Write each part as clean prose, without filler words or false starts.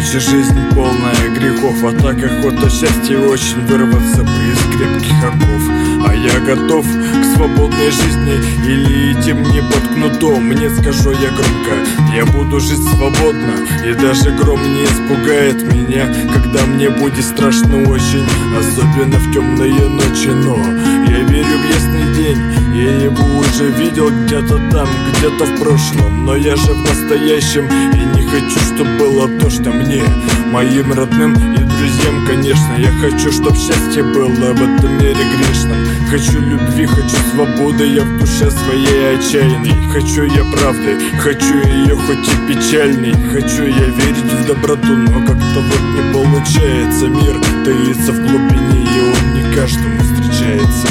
Иначе жизнь полная грехов, а так охота счастья очень вырваться бы из крепких оков. А я готов к свободной жизни или идти мне под кнутом. Нет, скажу я громко, я буду жить свободно, и даже гром не испугает меня, когда мне будет страшно очень, особенно в темные ночи. Но я верю в ясный день, я его уже видел где-то там, где-то в прошлом. Но я же в настоящем и не хочу, чтобы было то, что мне, моим родным и друзьям. Конечно, я хочу, чтоб счастье было в этом мире грешном. Хочу любви, хочу свободы, я в душе своей отчаянной. Хочу я правды, хочу ее хоть и печальной. Хочу я верить в доброту, но как-то вот не получается. Мир таится в глубине, и он не каждому встречается.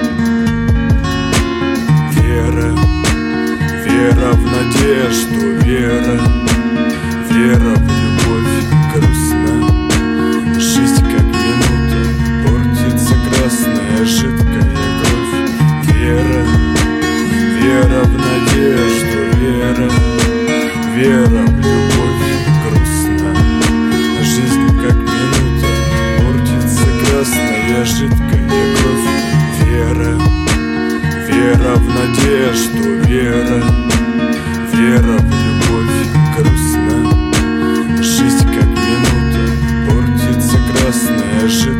Вера, вера в надежду, вера, вера в любовь грустна. Жизнь как минута, портится красная жидкая кровь. Вера, вера в надежду, вера, вера в любовь грустна. Жизнь как минута, портится красная жидкая кровь. Вера, вера в надежду, вера, вера в любовь грустна. Жизнь как минута, портится красная жидкая.